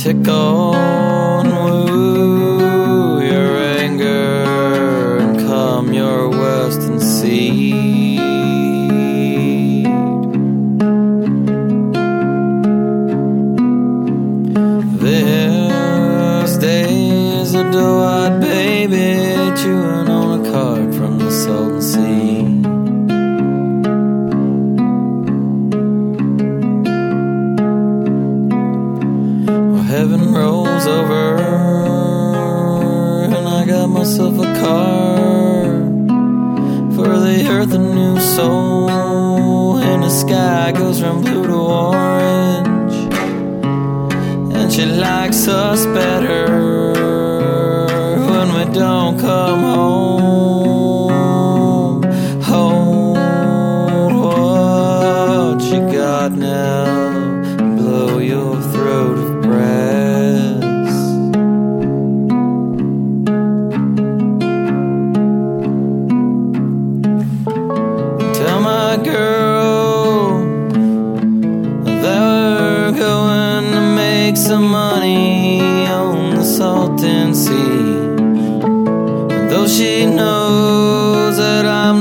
tickle and woo your anger and calm your western seed. This day is a doe-eyed baby chewing on a card from the Salton Sea. Heaven rolls over and I got myself a card for the earth, a new soul, and the sky goes from blue to orange, and she likes us better when we don't come home. Hold what you got now, blow your throat of breath. Tell my girl that we're going to make some money on the Salton Sea. And though she knows that I'm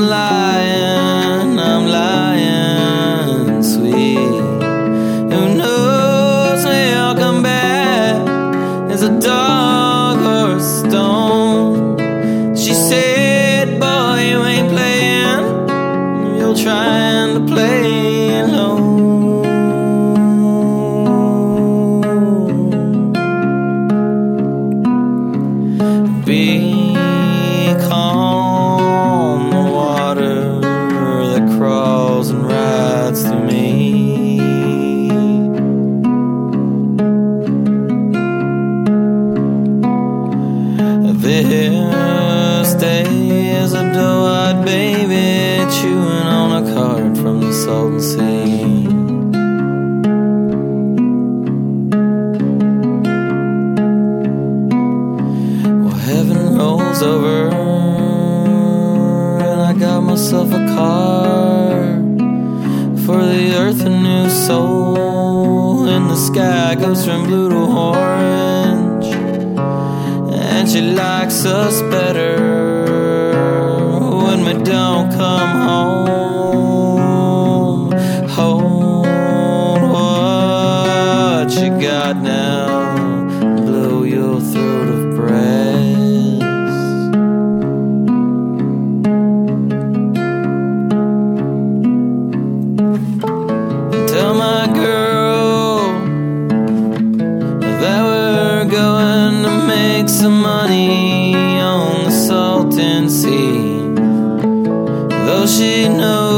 lying, sweet. Who knows when I'll come back as a dog or a stone. She said, boy, you ain't playing, you're trying to play alone. Be calm, the water that crawls and rides through me. This day is a doe-eyed baby chewing on a card from the Salton Sea. Well, heaven rolls over and I got myself a card for the earth, a new soul, and the sky goes from blue to orange, and she likes us better when we don't come home. Hold what you got now, blow your throat of breath. Tell my girl that we're going to make some money on the Salton Sea. Though she knows